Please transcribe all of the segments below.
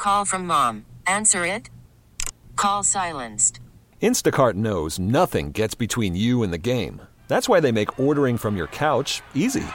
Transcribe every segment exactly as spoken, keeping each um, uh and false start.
call from mom. Answer it. Call silenced. Instacart knows nothing gets between you and the game. That's why they make ordering from your couch easy.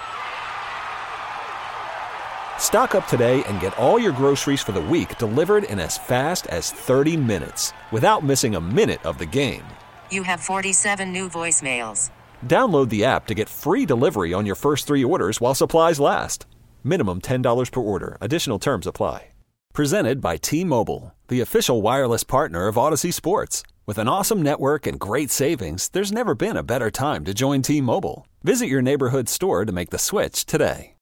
Stock up today and get all your groceries for the week delivered in as fast as thirty minutes without missing a minute of the game. You have forty-seven new voicemails. Download the app to get free delivery on your first three orders while supplies last. Minimum ten dollars per order. Additional terms apply. Presented by T-Mobile, the official wireless partner of Odyssey Sports. With an awesome network and great savings, there's never been a better time to join T-Mobile. Visit your neighborhood store to make the switch today.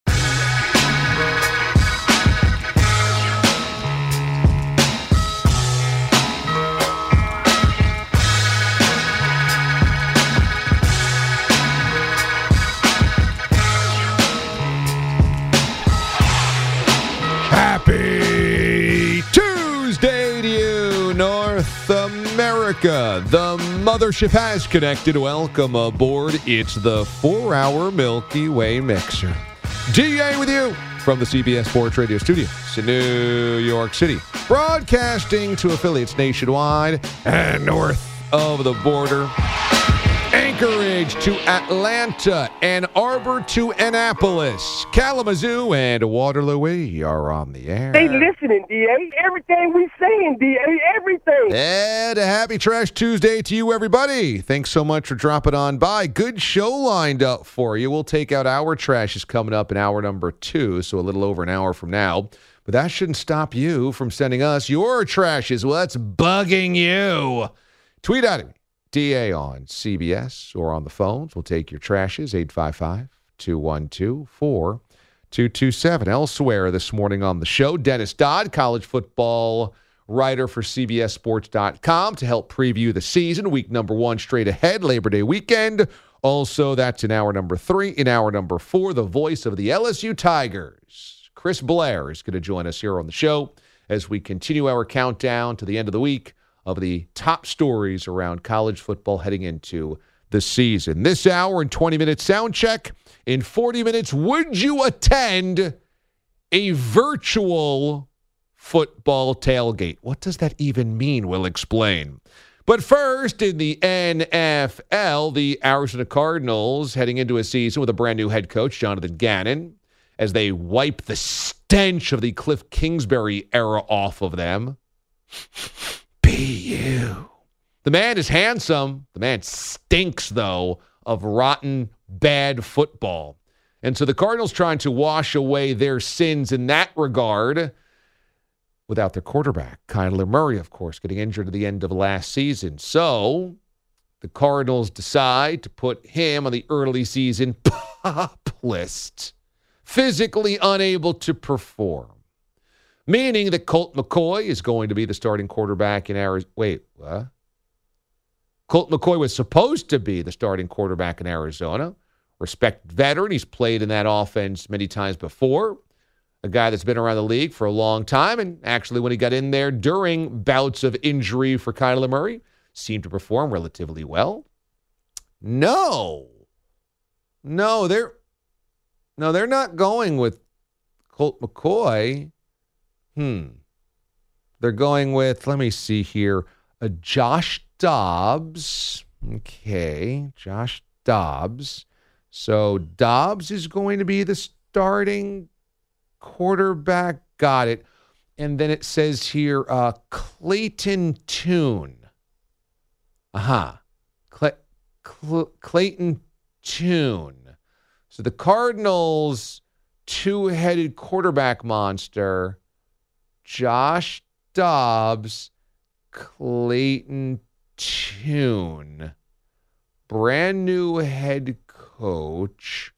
Happy Tuesday to you, North America. The mothership has connected. Welcome aboard. It's the four-hour Milky Way Mixer. D A with you from the C B S Sports Radio studios in New York City. Broadcasting to affiliates nationwide and north of the border. Anchorage to Atlanta, Ann Arbor to Annapolis, Kalamazoo, and Waterloo. We are on the air. They listening, D A. Everything we saying, D A. Everything. And a happy Trash Tuesday to you, everybody. Thanks so much for dropping on by. Good show lined up for you. We'll take out our trashes coming up in hour number two, so a little over an hour from now. But that shouldn't stop you from sending us your trashes. Well, that's bugging you. Tweet at me. D A on C B S or on the phones. We'll take your trashes, eight five five, two one two, four two two seven. Elsewhere this morning on the show, Dennis Dodd, college football writer for C B S Sports dot com to help preview the season. Week number one straight ahead, Labor Day weekend. Also, that's in hour number three. In hour number four, the voice of the L S U Tigers, Chris Blair, is going to join us here on the show as we continue our countdown to the end of the week of the top stories around college football heading into the season. This hour and twenty minute sound check. In forty minutes, would you attend a virtual football tailgate? What does that even mean? We'll explain. But first, in the N F L, the Arizona Cardinals heading into a season with a brand new head coach, Jonathan Gannon, as they wipe the stench of the Cliff Kingsbury era off of them. Be you. The man is handsome. The man stinks, though, of rotten, bad football. And so the Cardinals trying to wash away their sins in that regard without their quarterback, Kyler Murray, of course, getting injured at the end of last season. So the Cardinals decide to put him on the early season PUP list, physically unable to perform. Meaning that Colt McCoy is going to be the starting quarterback in Arizona. Wait, what? Colt McCoy was supposed to be the starting quarterback in Arizona. Respected veteran. He's played in that offense many times before. A guy that's been around the league for a long time. And actually, when he got in there during bouts of injury for Kyler Murray, seemed to perform relatively well. No. No, they're, no, they're not going with Colt McCoy. Hmm. They're going with, let me see here, a Josh Dobbs. Okay, Josh Dobbs. So Dobbs is going to be the starting quarterback. Got it. And then it says here, uh, Clayton Tune. Aha. Uh-huh. Cl- Cl- Clayton Tune. So the Cardinals' two-headed quarterback monster, Josh Dobbs, Clayton Tune. Brand new head coach.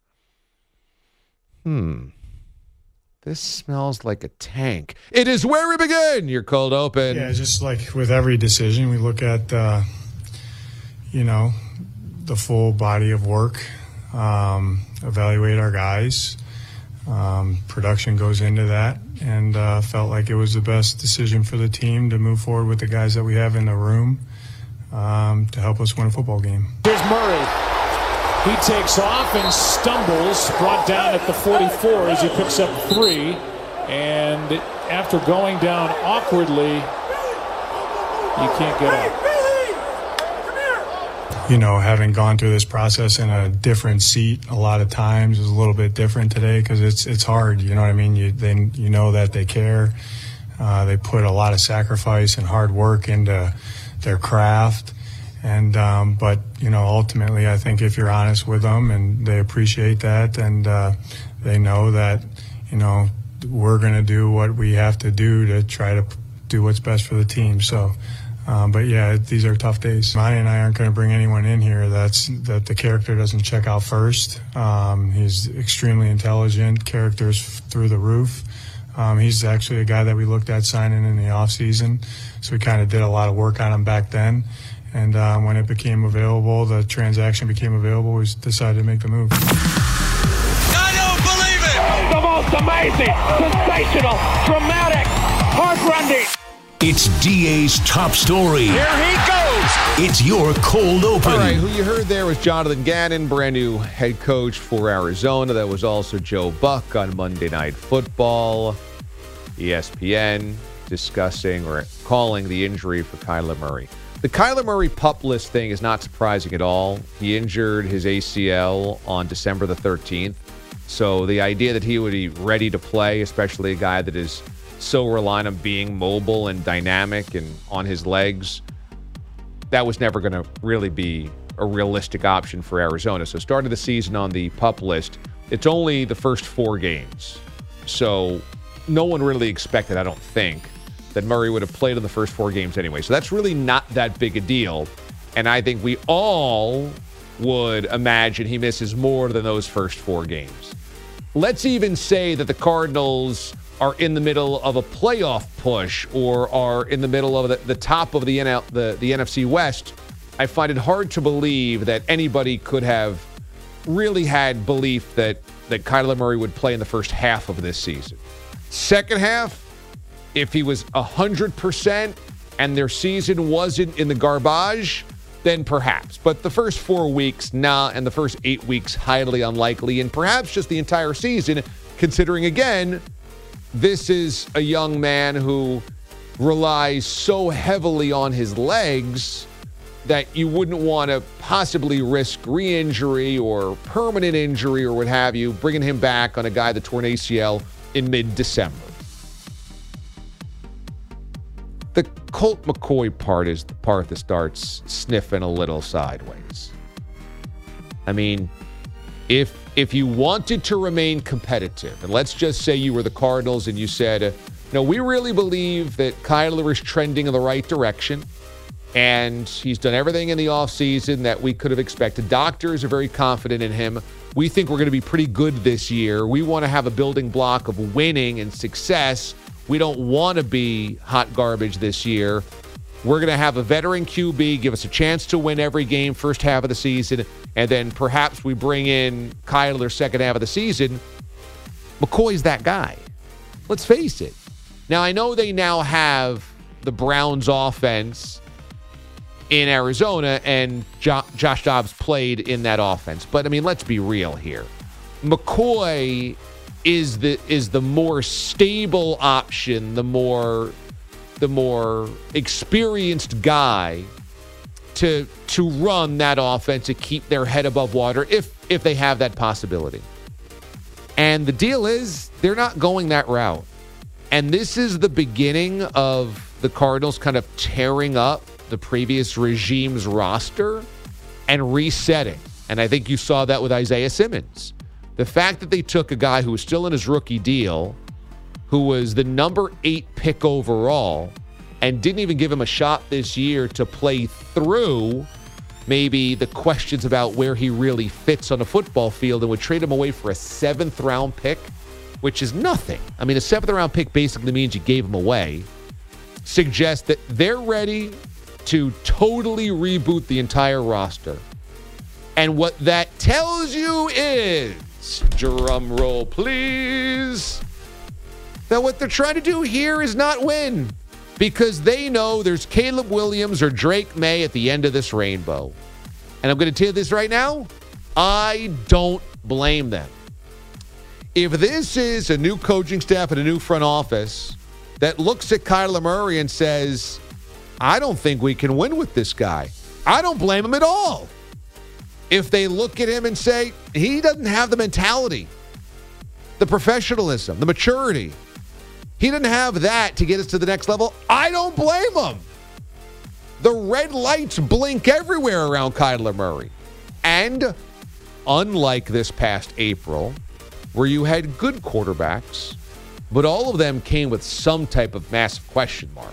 Hmm. This smells like a tank. It is where we begin. You're cold open. Yeah, just like with every decision, we look at, uh, you know, the full body of work, um, evaluate our guys. Um, production goes into that, and uh, felt like it was the best decision for the team to move forward with the guys that we have in the room um, to help us win a football game. Here's Murray. He takes off and stumbles, brought down at the forty-four as he picks up three. And after going down awkwardly, you can't get up. You know, having gone through this process in a different seat a lot of times is a little bit different today because it's it's hard. You know what I mean? You then you know that they care. Uh, they put a lot of sacrifice and hard work into their craft. And um, but you know, ultimately, I think if you're honest with them and they appreciate that, and uh, they know that you know we're going to do what we have to do to try to do what's best for the team. So. Um, but yeah, these are tough days. Monty and I aren't going to bring anyone in here that's that the character doesn't check out first. Um, he's extremely intelligent, characters through the roof. Um, he's actually a guy that we looked at signing in the off season, so we kind of did a lot of work on him back then. And uh, when it became available, the transaction became available, we decided to make the move. I don't believe it! The most amazing, sensational, dramatic, heart-rending. It's D A's top story. Here he goes! It's your cold open. All right, who you heard there was Jonathan Gannon, brand new head coach for Arizona. That was also Joe Buck on Monday Night Football. E S P N discussing or calling the injury for Kyler Murray. The Kyler Murray PUP list thing is not surprising at all. He injured his A C L on December the thirteenth. So the idea that he would be ready to play, especially a guy that is so reliant on being mobile and dynamic and on his legs, that was never going to really be a realistic option for Arizona. So started the season on the PUP list. It's only the first four games. So no one really expected, I don't think, that Murray would have played in the first four games anyway. So that's really not that big a deal. And I think we all would imagine he misses more than those first four games. Let's even say that the Cardinals are in the middle of a playoff push or are in the middle of the, the top of the, N L, the, the N F C West. I find it hard to believe that anybody could have really had belief that, that Kyler Murray would play in the first half of this season. Second half, if he was one hundred percent and their season wasn't in the garbage, then perhaps. But the first four weeks, nah, and the first eight weeks, highly unlikely, and perhaps just the entire season, considering, again, this is a young man who relies so heavily on his legs that you wouldn't want to possibly risk re-injury or permanent injury or what have you, bringing him back on a guy that tore an A C L in mid-December. The Colt McCoy part is the part that starts sniffing a little sideways. I mean, if if you wanted to remain competitive, and let's just say you were the Cardinals and you said, uh, no, we really believe that Kyler is trending in the right direction and he's done everything in the offseason that we could have expected. Doctors are very confident in him. We think we're going to be pretty good this year. We want to have a building block of winning and success. We don't want to be hot garbage this year. We're going to have a veteran Q B give us a chance to win every game first half of the season, and then perhaps we bring in Kyler second half of the season. McCoy's that guy. Let's face it. Now, I know they now have the Browns offense in Arizona, and jo- Josh Dobbs played in that offense. But, I mean, let's be real here. McCoy is the is the more stable option, the more the more experienced guy to to run that offense, to keep their head above water if if they have that possibility. And the deal is they're not going that route. And this is the beginning of the Cardinals kind of tearing up the previous regime's roster and resetting. And I think you saw that with Isaiah Simmons. The fact that they took a guy who was still in his rookie deal, who was the number eight pick overall, and didn't even give him a shot this year to play through maybe the questions about where he really fits on a football field, and would trade him away for a seventh round pick, which is nothing. I mean, a seventh round pick basically means you gave him away. Suggests that they're ready to totally reboot the entire roster. And what that tells you is, drum roll please, that what they're trying to do here is not win, because they know there's Caleb Williams or Drake May at the end of this rainbow. And I'm going to tell you this right now, I don't blame them. If this is a new coaching staff and a new front office that looks at Kyler Murray and says, I don't think we can win with this guy, I don't blame him at all. If they look at him and say, he doesn't have the mentality, the professionalism, the maturity, he doesn't have that to get us to the next level, I don't blame him. The red lights blink everywhere around Kyler Murray. And unlike this past April, where you had good quarterbacks, but all of them came with some type of massive question mark.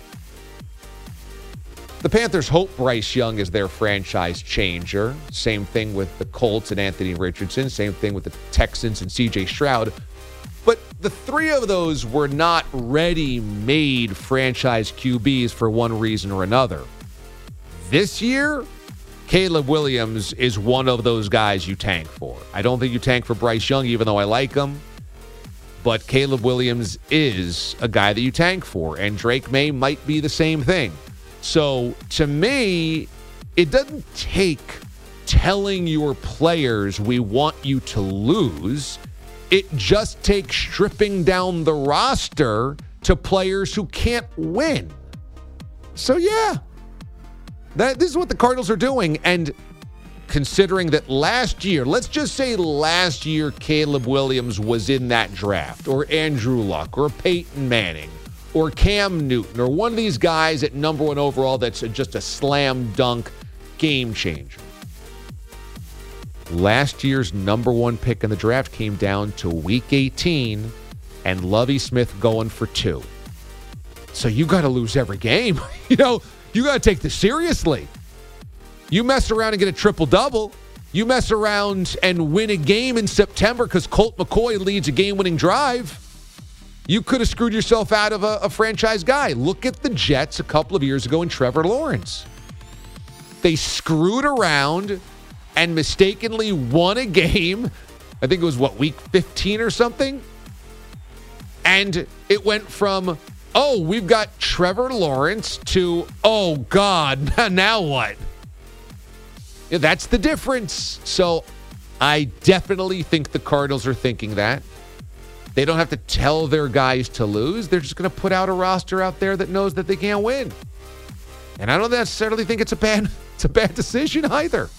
The Panthers hope Bryce Young is their franchise changer. Same thing with the Colts and Anthony Richardson. Same thing with the Texans and C J Stroud. But the three of those were not ready-made franchise Q Bs for one reason or another. This year, Caleb Williams is one of those guys you tank for. I don't think you tank for Bryce Young, even though I like him. But Caleb Williams is a guy that you tank for, and Drake May might be the same thing. So, to me, it doesn't take telling your players we want you to lose. It just takes stripping down the roster to players who can't win. So, yeah, that this is what the Cardinals are doing. And considering that last year, let's just say last year Caleb Williams was in that draft, or Andrew Luck, or Peyton Manning, or Cam Newton, or one of these guys at number one overall that's just a slam dunk game changer. Last year's number one pick in the draft came down to week eighteen and Lovie Smith going for two. So you got to lose every game. You know, you got to take this seriously. You mess around and get a triple-double. You mess around and win a game in September because Colt McCoy leads a game-winning drive. You could have screwed yourself out of a, a franchise guy. Look at the Jets a couple of years ago in Trevor Lawrence. They screwed around and mistakenly won a game. I think it was, what, week fifteen or something? And it went from, oh, we've got Trevor Lawrence to, oh, God, now what? Yeah, that's the difference. So I definitely think the Cardinals are thinking that. They don't have to tell their guys to lose. They're just going to put out a roster out there that knows that they can't win. And I don't necessarily think it's a bad, it's a bad decision either.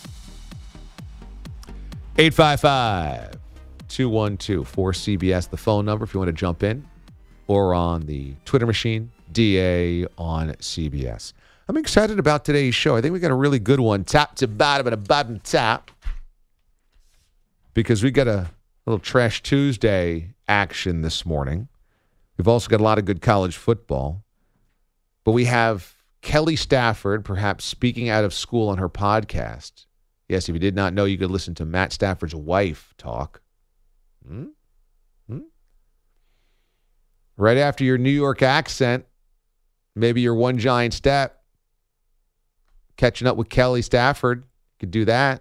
eight five five, two one two, four C B S, the phone number if you want to jump in, or on the Twitter machine, D A on C B S. I'm excited about today's show. I think we got a really good one, top to bottom and a bottom top, because we got a little Trash Tuesday action this morning. We've also got a lot of good college football, but we have Kelly Stafford, perhaps speaking out of school on her podcast. Yes, if you did not know, you could listen to Matt Stafford's wife talk. Hmm? Hmm? Right after your New York accent, maybe your one giant step, catching up with Kelly Stafford, you could do that.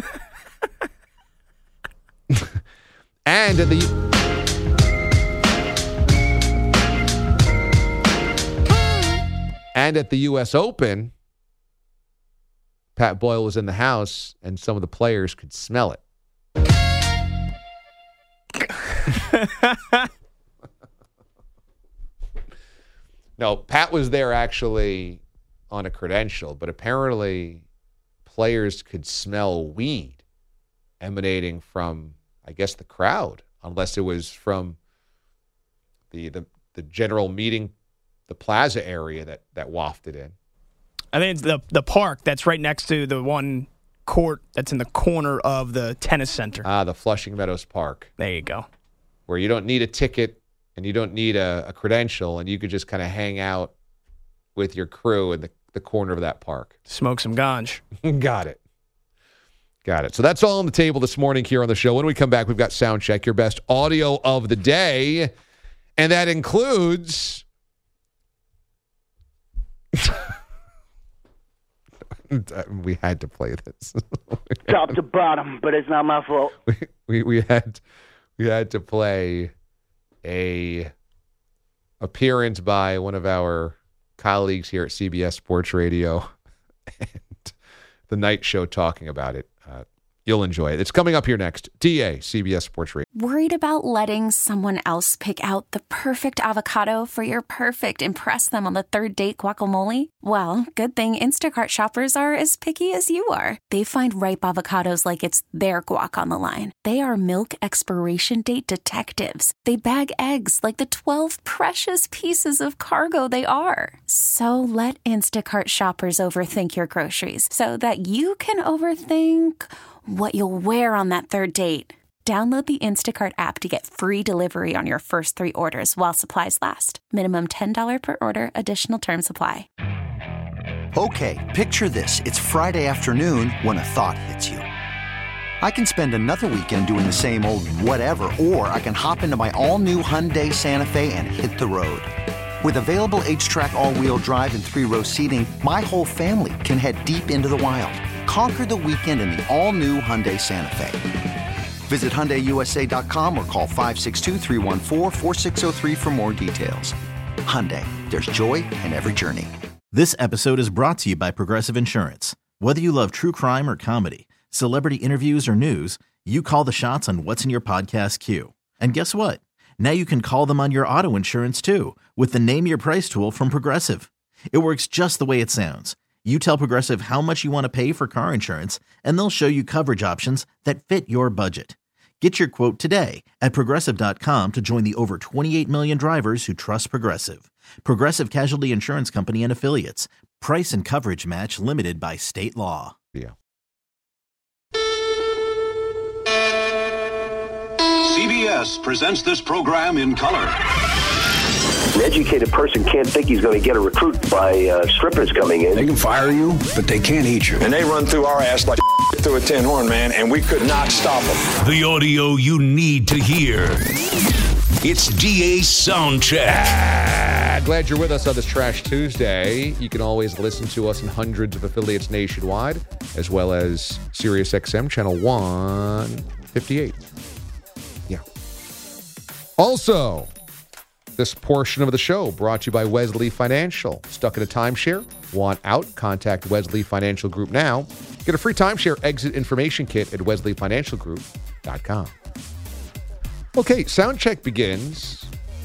And at the and at the U S Open, Pat Boyle was in the house, and some of the players could smell it. No, Pat was there actually on a credential, but apparently players could smell weed emanating from, I guess, the crowd, unless it was from the the, the general meeting, the plaza area that, that wafted in. I think it's the the park that's right next to the one court that's in the corner of the tennis center. Ah, the Flushing Meadows Park. There you go. Where you don't need a ticket and you don't need a, a credential, and you could just kind of hang out with your crew in the, the corner of that park. Smoke some ganj. Got it. Got it. So that's all on the table this morning here on the show. When we come back, we've got Sound Check, your best audio of the day. And that includes... we had to play this. Top to bottom, but it's not my fault. We, we we had we had to play a appearance by one of our colleagues here at C B S Sports Radio and the night show talking about it. Uh, You'll enjoy it. It's coming up here next. D A, C B S Sports Radio. Worried about letting someone else pick out the perfect avocado for your perfect impress them on the third date guacamole? Well, good thing Instacart shoppers are as picky as you are. They find ripe avocados like it's their guac on the line. They are milk expiration date detectives. They bag eggs like the twelve precious pieces of cargo they are. So let Instacart shoppers overthink your groceries so that you can overthink what you'll wear on that third date. Download the Instacart app to get free delivery on your first three orders while supplies last. Minimum ten dollars per order. Additional terms apply. Okay, picture this. It's Friday afternoon when a thought hits you. I can spend another weekend doing the same old whatever, or I can hop into my all-new Hyundai Santa Fe and hit the road. With available H-Track all-wheel drive and three-row seating, my whole family can head deep into the wild. Conquer the weekend in the all-new Hyundai Santa Fe. Visit Hyundai U S A dot com or call five six two, three one four, four six zero three for more details. Hyundai, there's joy in every journey. This episode is brought to you by Progressive Insurance. Whether you love true crime or comedy, celebrity interviews or news, you call the shots on what's in your podcast queue. And guess what? Now you can call them on your auto insurance too with the Name Your Price tool from Progressive. It works just the way it sounds. You tell Progressive how much you want to pay for car insurance, and they'll show you coverage options that fit your budget. Get your quote today at Progressive dot com to join the over twenty-eight million drivers who trust Progressive. Progressive Casualty Insurance Company and Affiliates. Price and coverage match limited by state law. Yeah. C B S presents this program in color. An educated person can't think he's going to get a recruit by uh, strippers coming in. They can fire you, but they can't eat you. And they run through our ass like through a tin horn, man, and we could not stop them. The audio you need to hear. It's D A's Soundcheck. Ah, glad you're with us on this Trash Tuesday. You can always listen to us in hundreds of affiliates nationwide, as well as Sirius X M Channel one fifty-eight. Yeah. Also, this portion of the show brought to you by Wesley Financial. Stuck in a timeshare? Want out? Contact Wesley Financial Group now. Get a free timeshare exit information kit at wesley financial group dot com. Okay, sound check begins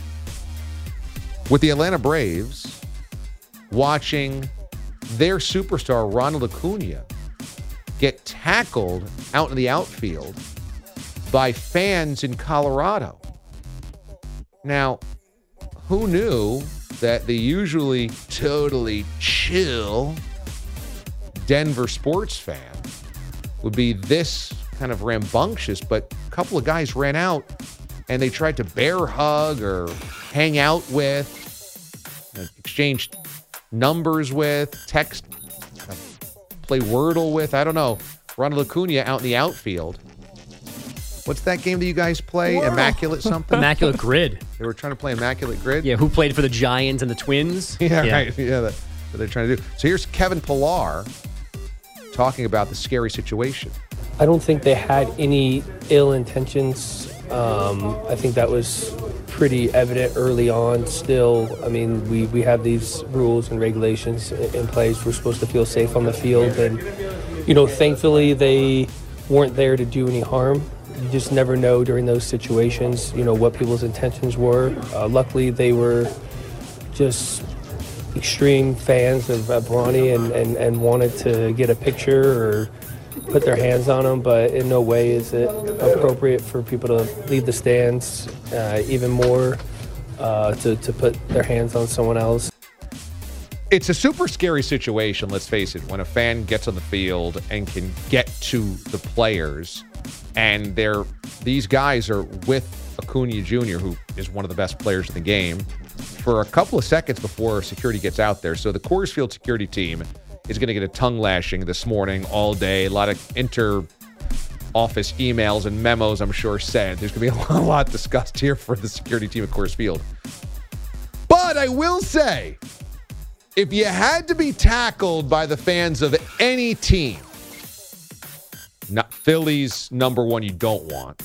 with the Atlanta Braves watching their superstar Ronald Acuna get tackled out in the outfield by fans in Colorado. Now, who knew that the usually totally chill Denver sports fan would be this kind of rambunctious? But a couple of guys ran out and they tried to bear hug or hang out with, exchange numbers with, text, play Wordle with, I don't know, Ronald Acuna out in the outfield. What's that game that you guys play? Whoa. Immaculate something? Immaculate Grid. They were trying to play Immaculate Grid? Yeah, who played for the Giants and the Twins? Yeah, yeah. Right. Yeah, that's what they're trying to do. So here's Kevin Pillar talking about the scary situation. I don't think they had any ill intentions. Um, I think that was pretty evident early on still. I mean, we, we have these rules and regulations in place. We're supposed to feel safe on the field. And, you know, thankfully they weren't there to do any harm. You just never know during those situations, you know, what people's intentions were. Uh, luckily, they were just extreme fans of, of Ronnie and, and, and wanted to get a picture or put their hands on him, but in no way is it appropriate for people to leave the stands, uh, even more uh, to, to put their hands on someone else. It's a super scary situation, let's face it, when a fan gets on the field and can get to the players. And they're these guys are with Acuna Junior, who is one of the best players in the game, for a couple of seconds before security gets out there. So the Coors Field security team is going to get a tongue lashing this morning all day. A lot of inter-office emails and memos, I'm sure, sent. There's going to be a lot discussed here for the security team at Coors Field. But I will say, if you had to be tackled by the fans of any team, not Phillies, number one, you don't want.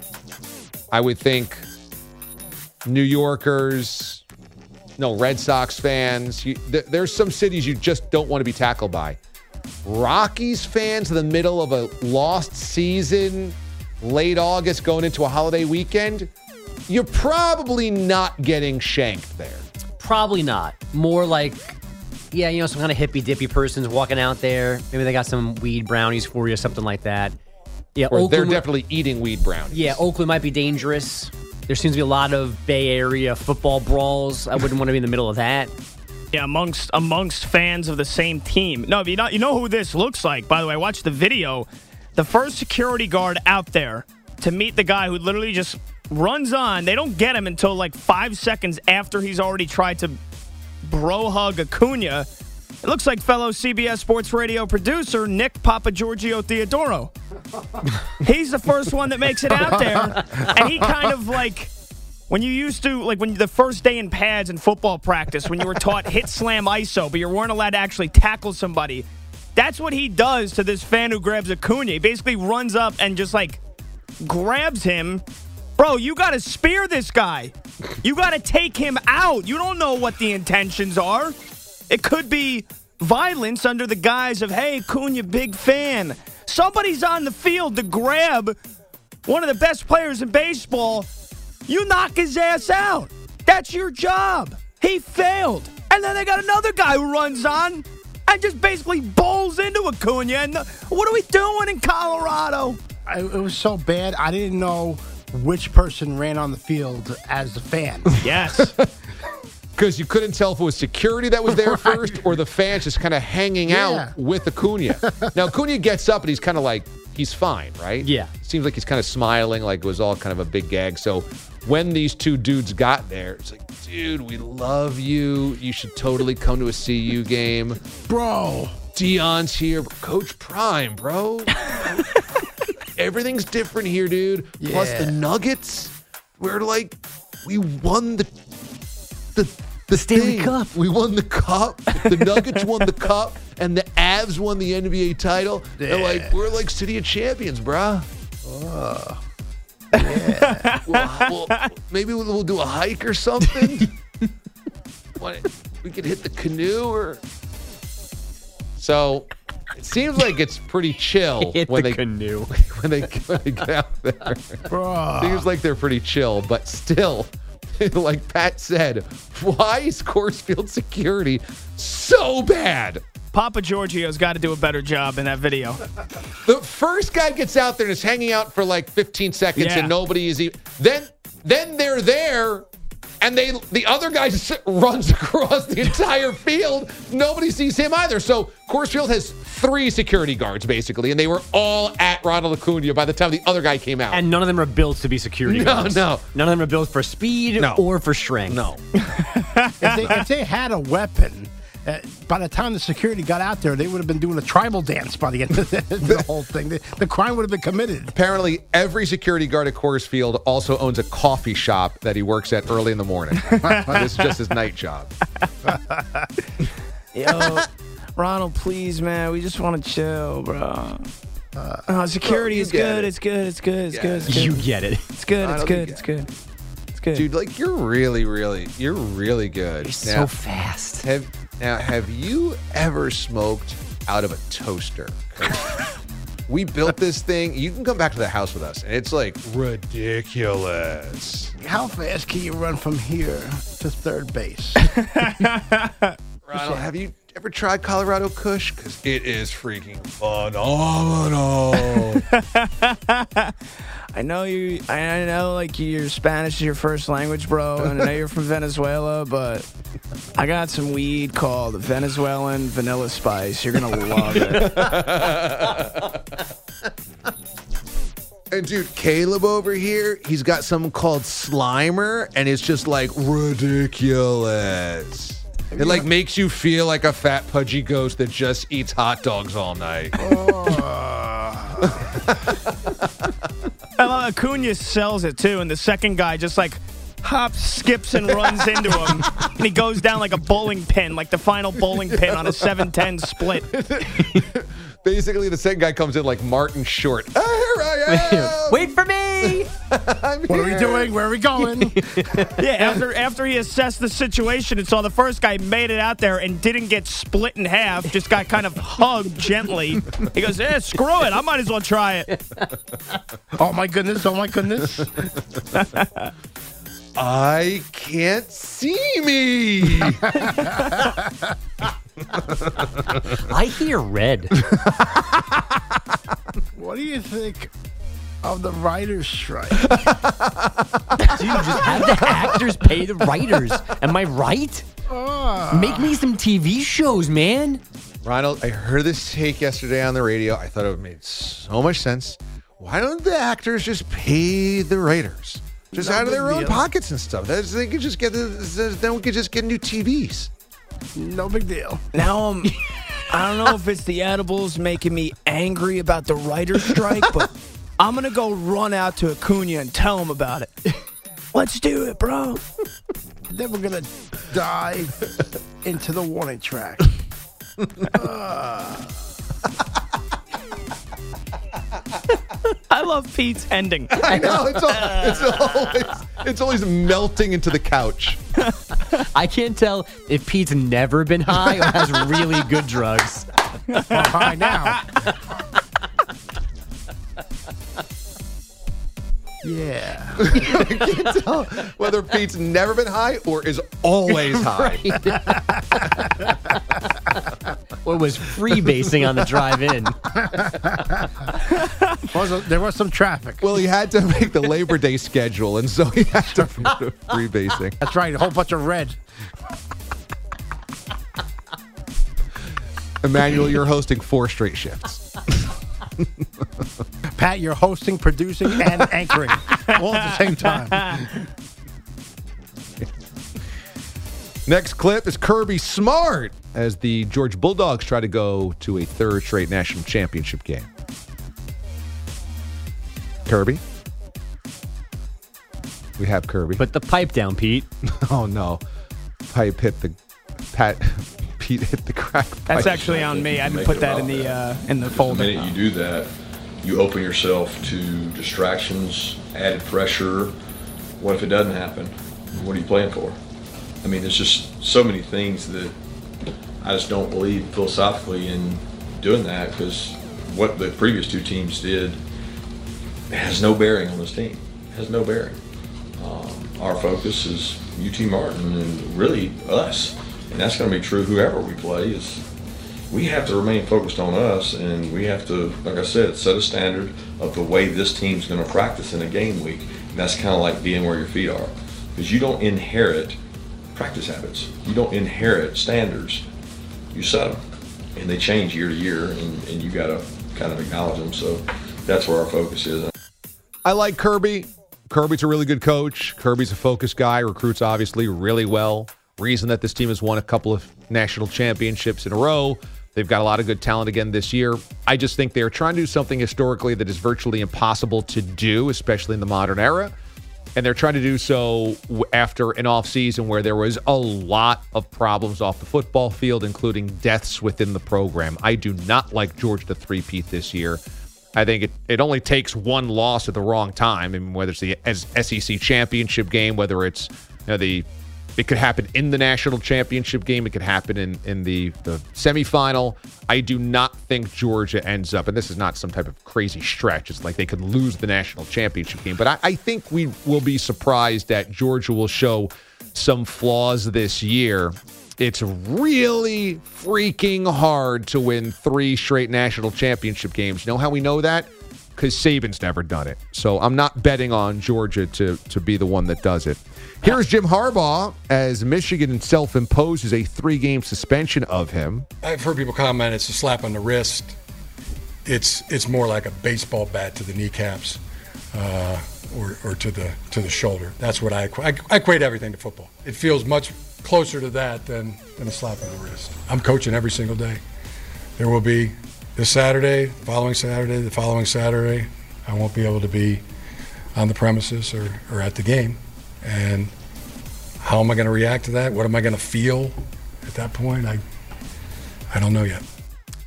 I would think New Yorkers, no, Red Sox fans. You, th- there's some cities you just don't want to be tackled by. Rockies fans in the middle of a lost season, late August going into a holiday weekend, you're probably not getting shanked there. Probably not. More like, yeah, you know, some kind of hippy-dippy person's walking out there. Maybe they got some weed brownies for you, something like that. Yeah, or Oakland, they're definitely eating weed brownies. Yeah, Oakland might be dangerous. There seems to be a lot of Bay Area football brawls. I wouldn't want to be in the middle of that. Yeah, amongst amongst fans of the same team. No, you know, you know who this looks like. By the way, watch the video. The first security guard out there to meet the guy who literally just runs on. They don't get him until like five seconds after he's already tried to bro hug Acuna. It looks like fellow C B S Sports Radio producer Nick Papagiorgio Theodoro. He's the first one that makes it out there, and he kind of like when you used to like when the first day in pads in football practice when you were taught hit slam I S O, but you weren't allowed to actually tackle somebody. That's what he does to this fan who grabs Acuna. He basically runs up and just like grabs him. Bro, you got to spear this guy. You got to take him out. You don't know what the intentions are. It could be violence under the guise of, hey, Acuna, big fan. Somebody's on the field to grab one of the best players in baseball. You knock his ass out. That's your job. He failed. And then they got another guy who runs on and just basically bowls into Acuna. And the, what are we doing in Colorado? I, it was so bad, I didn't know which person ran on the field as the fan. Yes. Because you couldn't tell if it was security that was there right. first or the fans just kind of hanging yeah. out with Acuna. Now, Acuna gets up and he's kind of like, he's fine, right? Yeah. Seems like he's kind of smiling, like it was all kind of a big gag. So when these two dudes got there, it's like, dude, we love you. You should totally come to a C U game. Bro. Dion's here. Coach Prime, bro. Everything's different here, dude. Yeah. Plus the Nuggets, we're like, we won the the the Stanley thing. Cup. We won the cup. The Nuggets won the cup, and the Avs won the N B A title. Yeah. They're like, we're like City of Champions, bruh. Oh. Yeah. well, well, maybe we'll, we'll do a hike or something. What, we could hit the canoe or so. It seems like it's pretty chill hit when the they canoe when they when they get out there. Bruh. Seems like they're pretty chill, but still, like Pat said, why is Coors Field security so bad? Papagiorgio's got to do a better job in that video. The first guy gets out there and is hanging out for like fifteen seconds, yeah. and nobody is even. Then then they're there. And they, the other guy just runs across the entire field. Nobody sees him either. So Coors Field has three security guards, basically, and they were all at Ronald Acuna by the time the other guy came out. And none of them are built to be security no, guards. No, no. None of them are built for speed no. or for strength. No. if, they, if they had a weapon, uh, by the time the security got out there, they would have been doing a tribal dance by the end of the, the whole thing. The, the crime would have been committed. Apparently, every security guard at Coors Field also owns a coffee shop that he works at early in the morning. This is just his night job. Yo, Ronald, please, man. We just want to chill, bro. Uh, oh, security bro, is good. It. It's good. It's good. It's yeah. good. It's good. You get it. It's good. It's good. It's good. It's good. Dude, like, you're really, really, you're really good. You're now, so fast. Have, now, have you ever smoked out of a toaster? We built this thing. You can come back to the house with us, and it's like ridiculous. How fast can you run from here to third base? Ronald, have you ever tried Colorado Kush? Because it is freaking phenomenal. I know you. I know, like your Spanish is your first language, bro, and I know you're from Venezuela, but I got some weed called Venezuelan Vanilla Spice. You're gonna love it. And dude, Caleb over here, he's got something called Slimer, and it's just like ridiculous. It like makes you feel like a fat pudgy ghost that just eats hot dogs all night. Oh. Acuna sells it too, and the second guy just like hops, skips, and runs into him, and he goes down like a bowling pin, like the final bowling pin on a seven ten split. Basically, the second guy comes in like Martin Short. Oh, here I am. Wait for me. What are we doing? Where are we going? Yeah, after after he assessed the situation and saw the first guy made it out there and didn't get split in half, just got kind of hugged gently. He goes, "Yeah, screw it. I might as well try it." Oh my goodness! Oh my goodness! I can't see me. I hear red. What do you think of the writers' strike? Dude, just have the actors pay the writers. Am I right? Uh. Make me some T V shows, man. Ronald, I heard this take yesterday on the radio. I thought it made so much sense. Why don't the actors just pay the writers? Just No out of their big own deal. pockets and stuff. That's, they could just get the, then we could just get new T Vs. No big deal. Now um, I don't know if it's the edibles making me angry about the writer's strike, but I'm gonna go run out to Acuna and tell him about it. Let's do it, bro. Then we're gonna dive into the warning track. Uh. I love Pete's ending. I know it's, all, it's always it's always melting into the couch. I can't tell if Pete's never been high or has really good drugs. Well, high now. Yeah. I can't tell whether Pete's never been high or is always high. Or was freebasing on the drive in. Was a, there was some traffic. Well, he had to make the Labor Day schedule, and so he had to freebasing. That's right, a whole bunch of red. Emmanuel, you're hosting four straight shifts. Pat, you're hosting, producing, and anchoring all at the same time. Next clip is Kirby Smart as the Georgia Bulldogs try to go to a third straight national championship game. Kirby? We have Kirby. Put the pipe down, Pete. Oh, no. Pipe hit the... Pat... Pete hit the crack pipe. That's actually on me. I didn't put that in the uh, in the folder. The minute you do that, you open yourself to distractions, added pressure. What if it doesn't happen? What are you playing for? I mean, there's just so many things that I just don't believe philosophically in doing that, because what the previous two teams did has no bearing on this team. It has no bearing. Um, our focus is U T Martin and really us. And that's going to be true whoever we play. Is we have to remain focused on us, and we have to, like I said, set a standard of the way this team's going to practice in a game week. And that's kind of like being where your feet are, because you don't inherit practice habits. You don't inherit standards. You set them, and they change year to year, and, and you got to kind of acknowledge them. So that's where our focus is. I like Kirby. Kirby's a really good coach. Kirby's a focused guy. Recruits obviously really well. Reason that this team has won a couple of national championships in a row. They've got a lot of good talent again this year. I just think they're trying to do something historically that is virtually impossible to do, especially in the modern era. And they're trying to do so after an offseason where there was a lot of problems off the football field, including deaths within the program. I do not like Georgia to three-peat this year. I think it, it only takes one loss at the wrong time. I mean, whether it's the S E C championship game, whether it's you know, the It could happen in the national championship game. It could happen in, in the, the semifinal. I do not think Georgia ends up, and this is not some type of crazy stretch. It's like they could lose the national championship game. But I, I think we will be surprised that Georgia will show some flaws this year. It's really freaking hard to win three straight national championship games. You know how we know that? Because Saban's never done it. So I'm not betting on Georgia to, to be the one that does it. Here's Jim Harbaugh as Michigan self-imposes a three-game suspension of him. I've heard people comment it's a slap on the wrist. It's it's more like a baseball bat to the kneecaps uh, or, or to the to the shoulder. That's what I, I I equate everything to football. It feels much closer to that than, than a slap on the wrist. I'm coaching every single day. There will be this Saturday, the following Saturday, the following Saturday. I won't be able to be on the premises or, or at the game. And how am I going to react to that? What am I going to feel at that point? I I don't know yet.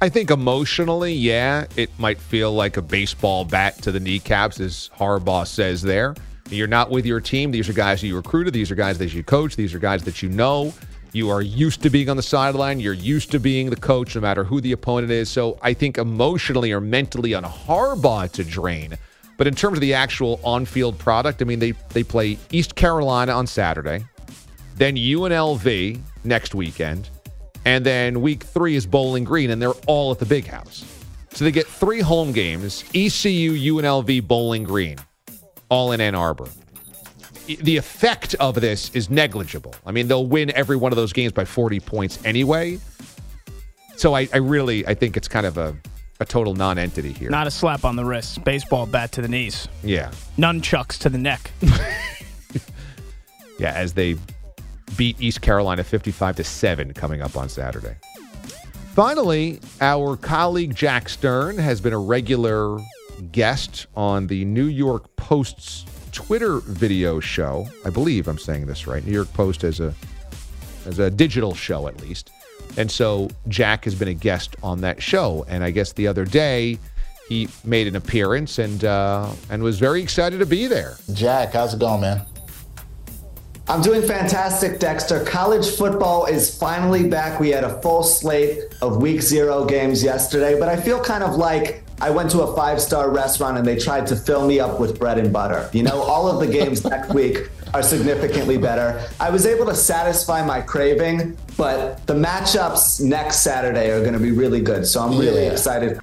I think emotionally, yeah, it might feel like a baseball bat to the kneecaps, as Harbaugh says there. You're not with your team. These are guys that you recruited. These are guys that you coach. These are guys that you know. You are used to being on the sideline. You're used to being the coach no matter who the opponent is. So I think emotionally or mentally on Harbaugh, it's a drain. But in terms of the actual on-field product, I mean, they, they play East Carolina on Saturday, then U N L V next weekend, and then week three is Bowling Green, and they're all at the Big House. So they get three home games, E C U, U N L V, Bowling Green, all in Ann Arbor. The effect of this is negligible. I mean, they'll win every one of those games by forty points anyway. So I, I really, I think it's kind of a, a total non-entity here. Not a slap on the wrist. Baseball bat to the knees. Yeah. Nunchucks to the neck. Yeah, as they beat East Carolina fifty-five to seven coming up on Saturday. Finally, our colleague Jack Stern has been a regular guest on the New York Post's Twitter video show. I believe I'm saying this right. New York Post as a as a digital show, at least. And so Jack has been a guest on that show. And I guess the other day he made an appearance and uh, and was very excited to be there. Jack, how's it going, man? I'm doing fantastic, Dexter. College football is finally back. We had a full slate of week zero games yesterday, but I feel kind of like I went to a five-star restaurant and they tried to fill me up with bread and butter. You know, all of the games next week are significantly better. I was able to satisfy my craving, but the matchups next Saturday are going to be really good, so I'm really Yeah. excited.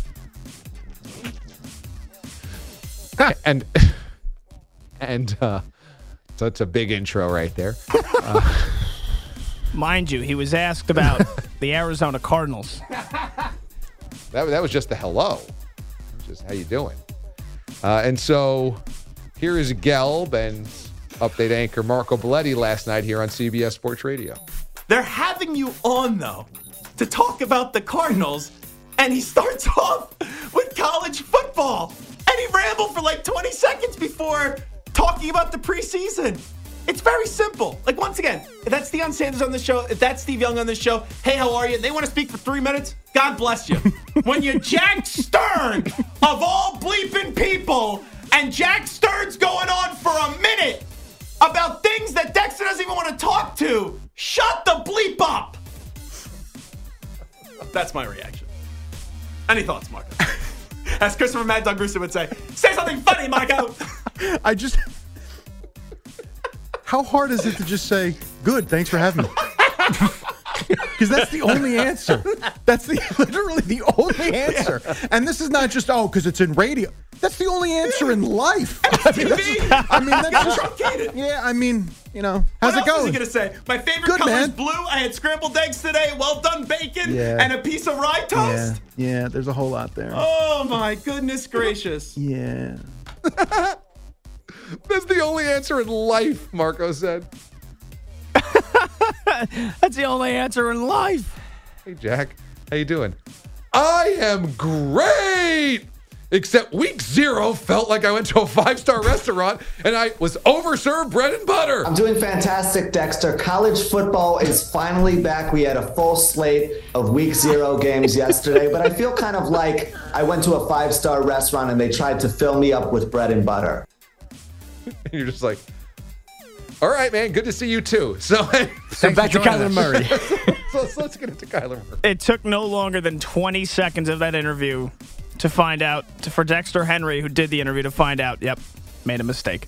and and uh, so it's a big intro right there. Uh, Mind you, he was asked about the Arizona Cardinals. That, that was just the hello. Just how you doing? Uh, and so here is Gelb and update anchor Marco Belletti last night here on C B S Sports Radio. They're having you on, though, to talk about the Cardinals, and he starts off with college football, and he rambled for like twenty seconds before talking about the preseason. It's very simple. Like, once again, if that's Deion Sanders on the show, if that's Steve Young on the show, hey, how are you? They want to speak for three minutes? God bless you. When you're Jack Stern, of all bleeping people, and Jack Stern's going on for a minute about things that Dexter doesn't even want to talk to, shut the bleep up. That's my reaction. Any thoughts, Marco? As Christopher Mad Dog Russo would say, say something funny, Marco. I just... How hard is it to just say, good, thanks for having me? Because that's the only answer. That's the literally the only answer. And this is not just, oh, because it's in radio. That's the only answer in life. I mean, that's, I mean, that's just, truncated. Yeah, I mean, you know, how's what it going? What else is he going to say? My favorite Good, color man. is blue. I had scrambled eggs today, well done bacon, Yeah. and a piece of rye toast. Yeah, yeah, there's a whole lot there. Oh, my goodness gracious. Yeah. That's the only answer in life, Marco said. That's the only answer in life. Hey, Jack. How you doing? I am great! Except week zero felt like I went to a five-star restaurant and I was overserved bread and butter. I'm doing fantastic, Dexter. College football is finally back. We had a full slate of week zero games yesterday, but I feel kind of like I went to a five-star restaurant and they tried to fill me up with bread and butter. You're just like, all right, man, good to see you too. So, So back to Kyler Murray. so, so let's get into Kyler Murray. It took no longer than twenty seconds of that interview to find out, to, for Dexter Henry, who did the interview, to find out, yep, made a mistake.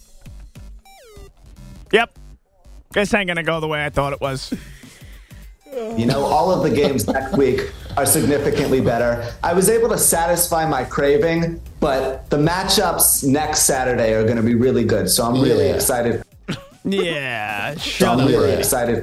Yep. This ain't going to go the way I thought it was. You know, all of the games next week are significantly better. I was able to satisfy my craving, but the matchups next Saturday are going to be really good. So I'm really Yeah. excited. Yeah, So shut I'm up. really excited.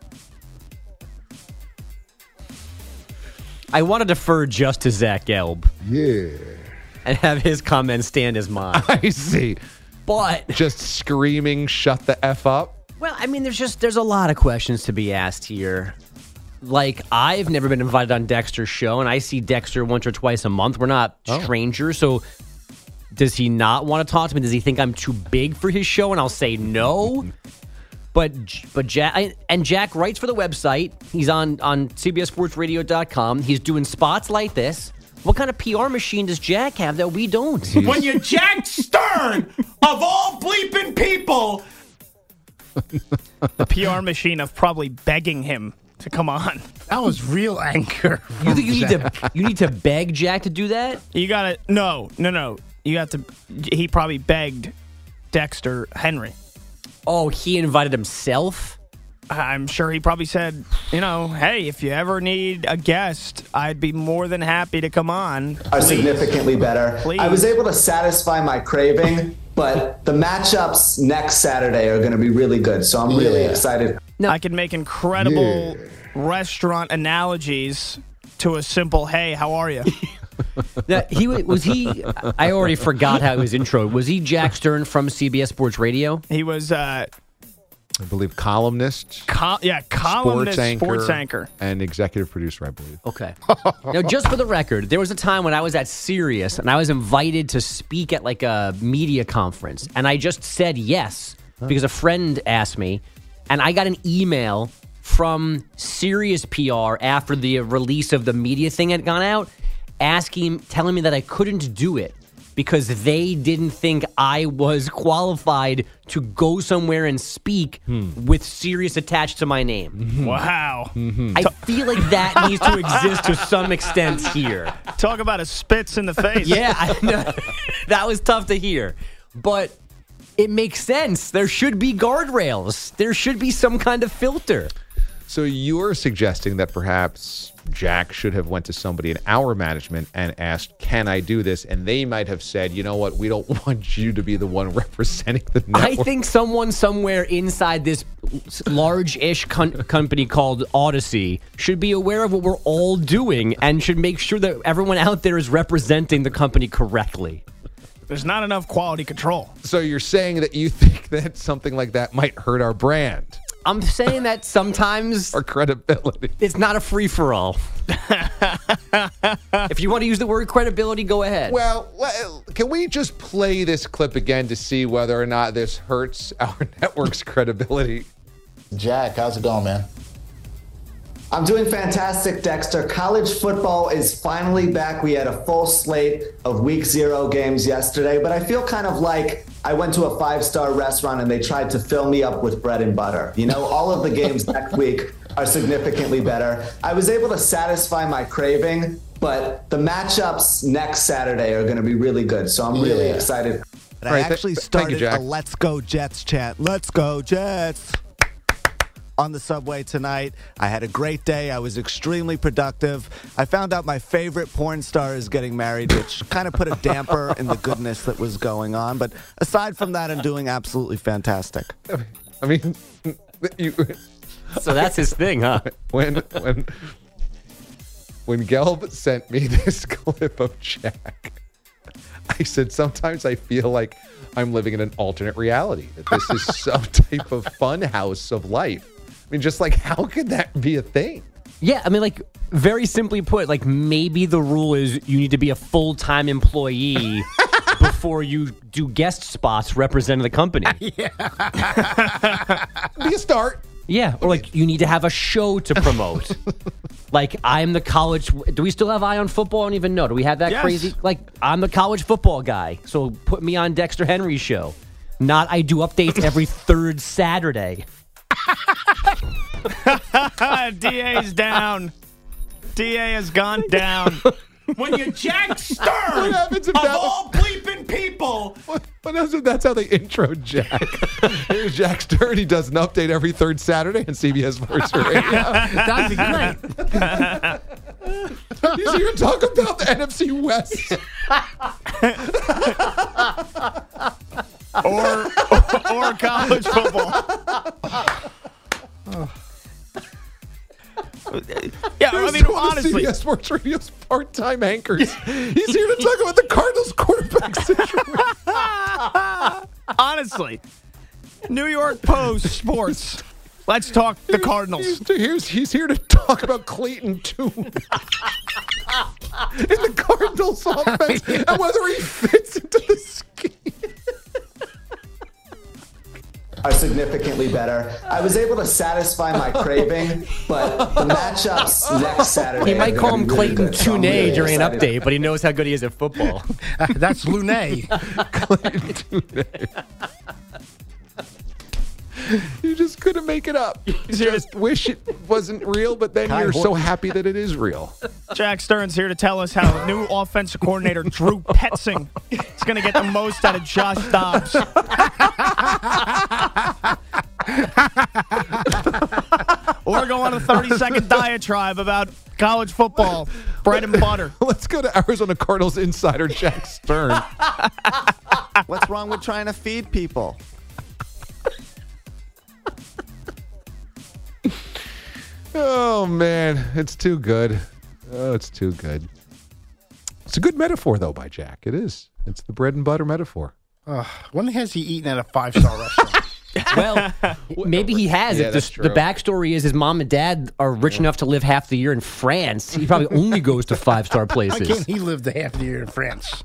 I want to defer just to Zach Gelb. Yeah. And have his comments stand as mine. I see. But just screaming, shut the F up. Well, I mean, there's just there's a lot of questions to be asked here. Like, I've never been invited on Dexter's show, and I see Dexter once or twice a month. We're not Oh. strangers, so does he not want to talk to me? Does he think I'm too big for his show? And I'll say no. But but Jack and Jack writes for the website. He's on on C B S Sports Radio dot com. He's doing spots like this. What kind of P R machine does Jack have that we don't? When you're Jack Stern, of all bleeping people. The P R machine of probably begging him to come on. That was real anger. You think you need to you need to beg Jack to do that? You gotta no, no, no. You got to he probably begged Dexter Henry. Oh, he invited himself? I'm sure he probably said, you know, hey, if you ever need a guest, I'd be more than happy to come on. Are significantly better. Please. I was able to satisfy my craving, but the matchups next Saturday are going to be really good, so I'm really Yeah. excited. No. I can make incredible restaurant analogies to a simple, hey, how are you? Now, he was he. I already forgot how he was intro. Was he Jack Stern from C B S Sports Radio? He was, uh, I believe, columnist. co- yeah, columnist, sports anchor, sports anchor. and executive producer, I believe. Okay. Now, just for the record, there was a time when I was at Sirius and I was invited to speak at like a media conference, and I just said yes because a friend asked me, and I got an email from Sirius P R after the release of the media thing had gone out, asking, telling me that I couldn't do it because they didn't think I was qualified to go somewhere and speak with Sirius attached to my name. Wow. I feel like that needs to exist to some extent here. Talk about a spits in the face. Yeah, I know. That was tough to hear. But it makes sense. There should be guardrails. There should be some kind of filter. So you're suggesting that perhaps Jack should have went to somebody in our management and asked, can I do this? And they might have said, you know what, we don't want you to be the one representing the network. I think someone somewhere inside this large-ish con- company called Odyssey should be aware of what we're all doing and should make sure that everyone out there is representing the company correctly. There's not enough quality control. So you're saying that you think that something like that might hurt our brand? I'm saying that sometimes our credibility. It's not a free-for-all. If you want to use the word credibility, go ahead. Well, can we just play this clip again to see whether or not this hurts our network's credibility? Jack, how's it going, man? I'm doing fantastic, Dexter. College football is finally back. We had a full slate of week zero games yesterday, but I feel kind of like I went to a five-star restaurant and they tried to fill me up with bread and butter. You know, all of the games next week are significantly better. I was able to satisfy my craving, but the matchups next Saturday are going to be really good, so I'm really Yeah. excited. And I actually started a Let's Go Jets chant. Let's go Jets! On the subway tonight. I had a great day. I was extremely productive. I found out my favorite porn star is getting married, which kind of put a damper in the goodness that was going on. But aside from that, I'm doing absolutely fantastic. I mean, you. So that's his thing, huh? When when when Gelb sent me this clip of Jack, I said sometimes I feel like I'm living in an alternate reality. That this is some type of fun house of life. I mean, just like, how could that be a thing? Yeah, I mean, like, very simply put, like, maybe the rule is you need to be a full-time employee before you do guest spots representing the company. Be a start. Yeah, or like you need to have a show to promote. Like, I'm the college. Do we still have Eye on Football? I don't even know. Do we have that Yes. crazy? Like, I'm the college football guy, so put me on Dexter Henry's show. Not I do updates every third Saturday. D A's down. D A has gone down. When you're Jack Stern, What happens if of that- all bleeping people. What, what else if that's how they intro Jack? Here's Jack Stern. He does an update every third Saturday on C B S Sports Radio. That'd be great. He's here to talk about the N F C West. or, or or college football. Yeah, I There's mean, one of honestly, C B S Sports Radio's part-time anchors. He's here to talk about the Cardinals quarterback situation. honestly, New York Post Sports. Let's talk the Cardinals. He's, here's, he's here to talk about Clayton Tune in the Cardinals offense and whether he fits into the scheme. are significantly better. I was able to satisfy my craving, but the matchups next Saturday. He might call him really Clayton so Tune really during an excited. update, but he knows how good he is at football. That's Lunet. You just couldn't make it up. You just wish it wasn't real, but then Kai you're so Horton. happy that it is real. Jack Stern's here to tell us how new offensive coordinator Drew Petzing is going to get the most out of Josh Dobbs. Or go on a thirty-second diatribe about college football, bread and butter. Let's go to Arizona Cardinals insider Jack Stern. What's wrong with trying to feed people? Oh, man. It's too good. Oh, it's too good. It's a good metaphor, though, by Jack. It is. It's the bread and butter metaphor. Uh, when has he eaten at a five-star restaurant? Well, maybe he has. Yeah, if that's the, true. the backstory is his mom and dad are rich enough to live half the year in France. He probably only goes to five-star Why places. can't he live the half the year in France?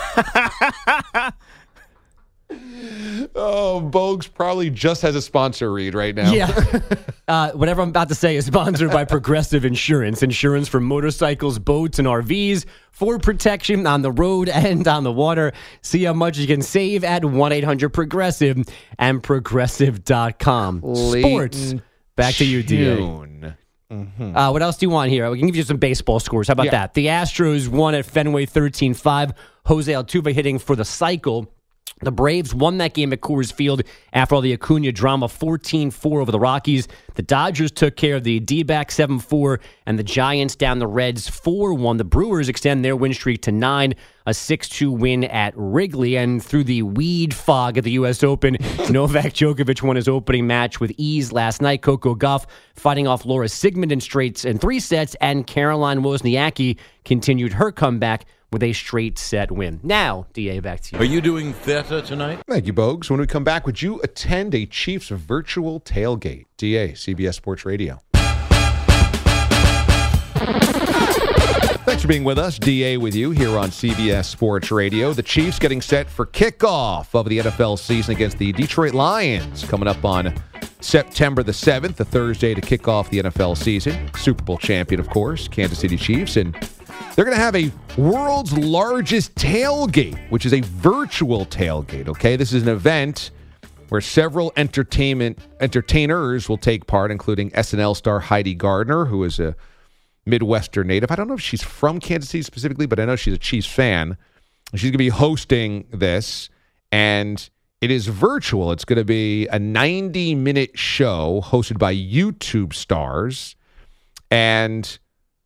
Oh, Bogues probably just has a sponsor read right now. Yeah. Uh, whatever I'm about to say is sponsored by Progressive Insurance. Insurance for motorcycles, boats, and R Vs for protection on the road and on the water. See how much you can save at one eight hundred progressive and progressive dot com. Sports. Back to you, D A. June. Mm-hmm. Uh, what else do you want here? We can give you some baseball scores. How about Yeah. that? The Astros won at Fenway thirteen five. Jose Altuve hitting for the cycle. The Braves won that game at Coors Field after all the Acuna drama, fourteen four over the Rockies. The Dodgers took care of the D-backs seven four, and the Giants down the Reds four one. The Brewers extend their win streak to nine, a six two win at Wrigley. And through the weed fog at the U S Open, Novak Djokovic won his opening match with ease last night. Coco Gauff fighting off Laura Sigmund in straights in three sets, and Caroline Wozniacki continued her comeback with a straight set win. Now, D A, back to you. Are you doing theater tonight? Thank you, Bogues. When we come back, would you attend a Chiefs virtual tailgate? D A, C B S Sports Radio. Thanks for being with us. D A with you here on C B S Sports Radio. The Chiefs getting set for kickoff of the N F L season against the Detroit Lions coming up on September the seventh, a Thursday to kick off the N F L season. Super Bowl champion, of course, Kansas City Chiefs. And they're going to have a world's largest tailgate, which is a virtual tailgate, okay? This is an event where several entertainment entertainers will take part, including S N L star Heidi Gardner, who is a Midwestern native. I don't know if she's from Kansas City specifically, but I know she's a Chiefs fan. She's going to be hosting this, and it is virtual. It's going to be a ninety-minute show hosted by YouTube stars, and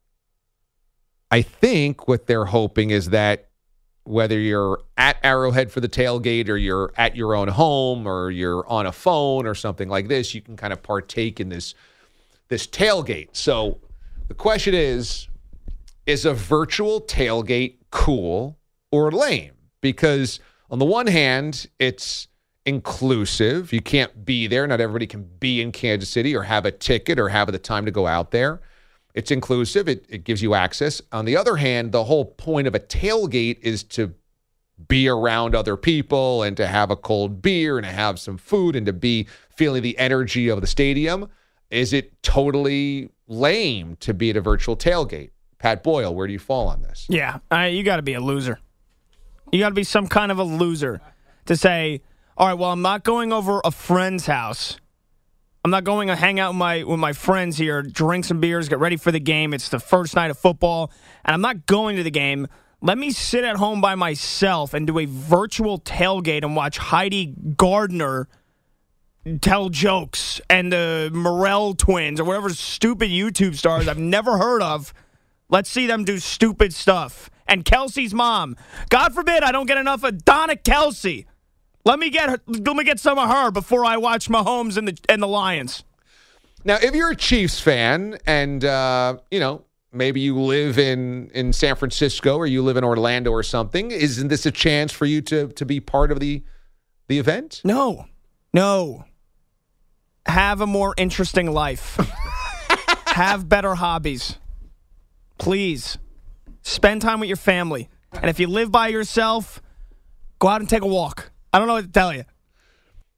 I think what they're hoping is that whether you're at Arrowhead for the tailgate or you're at your own home or you're on a phone or something like this, you can kind of partake in this this tailgate. So the question is, is a virtual tailgate cool or lame? Because on the one hand, it's inclusive. You can't be there. Not everybody can be in Kansas City or have a ticket or have the time to go out there. It's inclusive. It, it gives you access. On the other hand, the whole point of a tailgate is to be around other people and to have a cold beer and to have some food and to be feeling the energy of the stadium. Is it totally lame to be at a virtual tailgate? Pat Boyle, where do you fall on this? Yeah, uh, you got to be a loser. You got to be some kind of a loser to say, all right, well, I'm not going over a friend's house. I'm not going to hang out with my with my friends here, drink some beers, get ready for the game. It's the first night of football, and I'm not going to the game. Let me sit at home by myself and do a virtual tailgate and watch Heidi Gardner tell jokes and the Morrell twins or whatever stupid YouTube stars I've never heard of. Let's see them do stupid stuff. And Kelsey's mom. God forbid I don't get enough of Donna Kelsey. Let me get her, let me get some of her before I watch Mahomes and the and the Lions. Now, if you're a Chiefs fan and, uh, you know, maybe you live in, in San Francisco or you live in Orlando or something, isn't this a chance for you to, to be part of the the event? No. No. Have a more interesting life. Have better hobbies. Please. Spend time with your family. And if you live by yourself, go out and take a walk. I don't know what to tell you.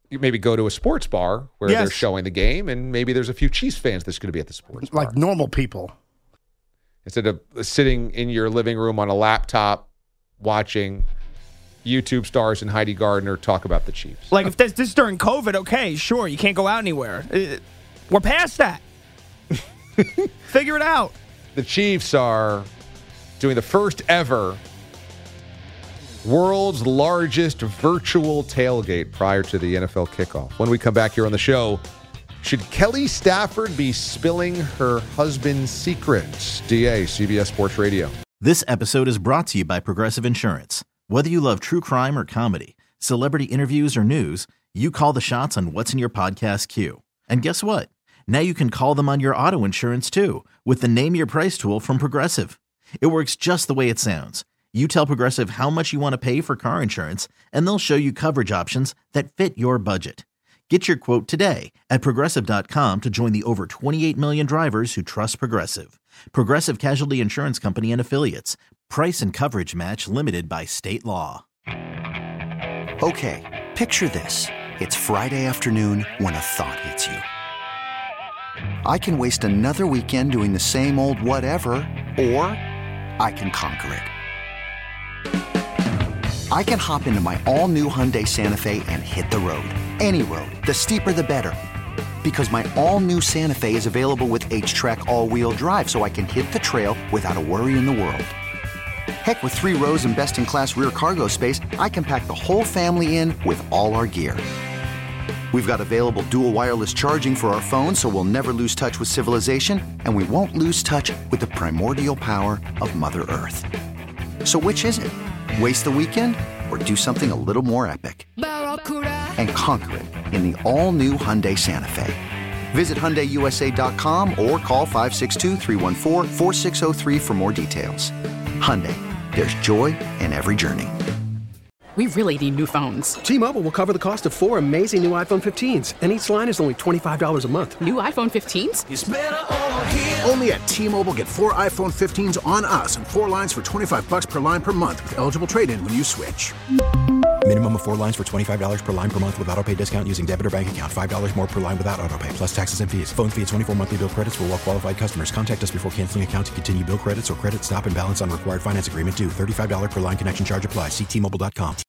you maybe go to a sports bar where Yes. they're showing the game, and maybe there's a few Chiefs fans that's going to be at the sports bar. Like normal people. Instead of sitting in your living room on a laptop watching YouTube stars and Heidi Gardner talk about the Chiefs. Like if this, this is during COVID, okay, sure, you can't go out anywhere. Uh, We're past that. Figure it out. The Chiefs are doing the first ever world's largest virtual tailgate prior to the N F L kickoff. When we come back here on the show, should Kelly Stafford be spilling her husband's secrets? D A, C B S Sports Radio. This episode is brought to you by Progressive Insurance. Whether you love true crime or comedy, celebrity interviews or news, you call the shots on what's in your podcast queue. And guess what? Now you can call them on your auto insurance too with the Name Your Price tool from Progressive. It works just the way it sounds. You tell Progressive how much you want to pay for car insurance, and they'll show you coverage options that fit your budget. Get your quote today at Progressive dot com to join the over twenty-eight million drivers who trust Progressive. Progressive Casualty Insurance Company and Affiliates. Price and coverage match limited by state law. Okay, picture this. It's Friday afternoon when a thought hits you. I can waste another weekend doing the same old whatever, or I can conquer it. I can hop into my all-new Hyundai Santa Fe and hit the road. Any road. The steeper, the better. Because my all-new Santa Fe is available with H-Track all-wheel drive, so I can hit the trail without a worry in the world. Heck, with three rows and best-in-class rear cargo space, I can pack the whole family in with all our gear. We've got available dual wireless charging for our phones, so we'll never lose touch with civilization, and we won't lose touch with the primordial power of Mother Earth. So which is it? Waste the weekend or do something a little more epic? And conquer it in the all-new Hyundai Santa Fe. Visit Hyundai U S A dot com or call five six two, three one four, four six zero three for more details. Hyundai, there's joy in every journey. We really need new phones. T-Mobile will cover the cost of four amazing new iPhone fifteens, and each line is only twenty-five dollars a month. New iPhone fifteens? It's better over here. Only at T-Mobile, get four iPhone fifteens on us and four lines for twenty-five bucks per line per month with eligible trade-in when you switch. Minimum of four lines for twenty-five dollars per line per month with autopay discount using debit or bank account. five dollars more per line without autopay, plus taxes and fees. Phone fee at twenty-four monthly bill credits for well-qualified customers. Contact us before canceling account to continue bill credits or credit stop and balance on required finance agreement due. thirty-five dollars per line connection charge applies. See T Mobile dot com.